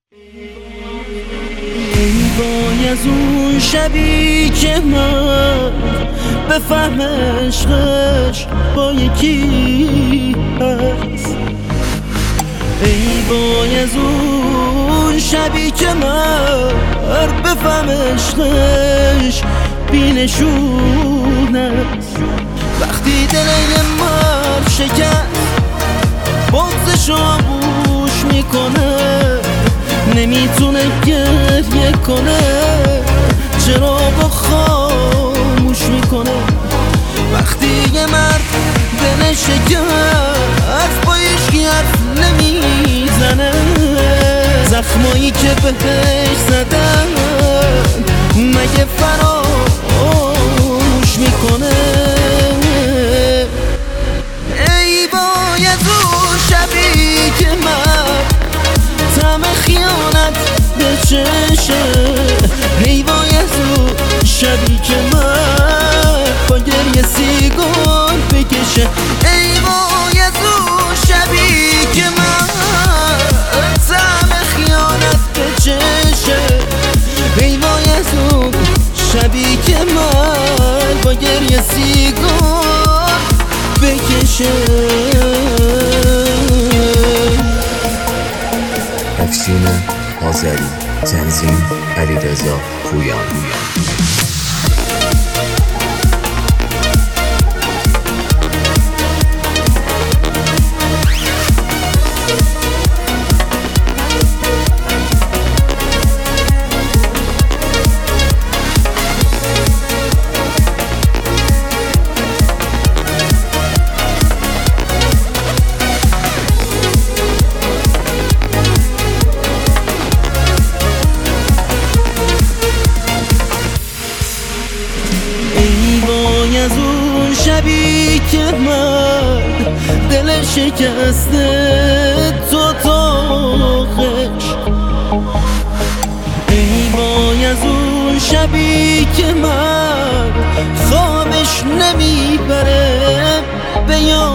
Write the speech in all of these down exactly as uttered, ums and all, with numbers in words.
ای وای از اون شبی که من بفهم عشقش با یکی هست. ای وای از اون شبی که من بفهم عشقش بینشون است. وقتی دل یه مرد شکست بغضشو بوش میکنه، نمیتونه گریه کنه، چرا با خاموش میکنه. وقتی یه مرد دلش شکست با هیچکی حرف نمیزنه، زخمایی که بهش زدن مگه فراموش میکنه. ای وای از اون شبی که من طعم خیانت به چشه، ای وای از اون شبی که من با گریه سیگار بکشه. ای وای از اون شبی که من طعم خیانت به چشه، ای وای از اون شبی که من با گریه سیگار بکشه. افشین آذری، تنظیم علیرضا پویان. از اون شبی که من دل شکسته تو تاخش، ای وای از اون شبی که من خوابش نمیبره به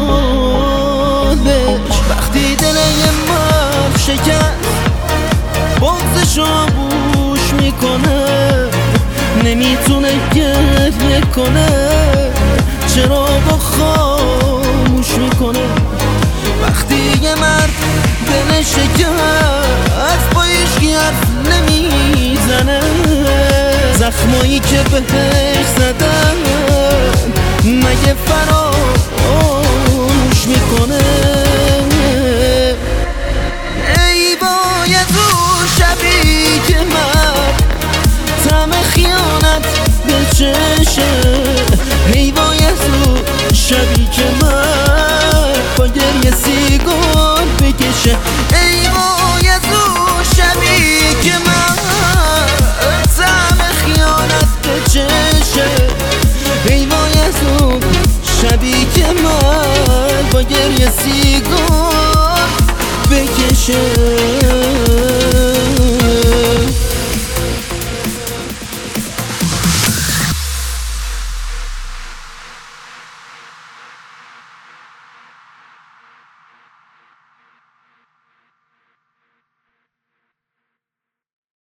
یادش. وقتی دل یه مرد شکست بغضشو بوش میکنه، نمیتونه گریه کنه، چرا با خاموش میکنه. وقتی یه مرد دلش شکست با هیچکی حرف نمیزنه، زخمایی که بهش زدن مگه فراموش میکنه. ای وای از اون شبی که من طعم خیانت به چشه، ای وای از اون شبی که من با گریه سیگار بکشه. ای وای از اون شبی که من طعم خیانت به چشه، ای وای از اون شبی که من با گریه سیگار بکشه.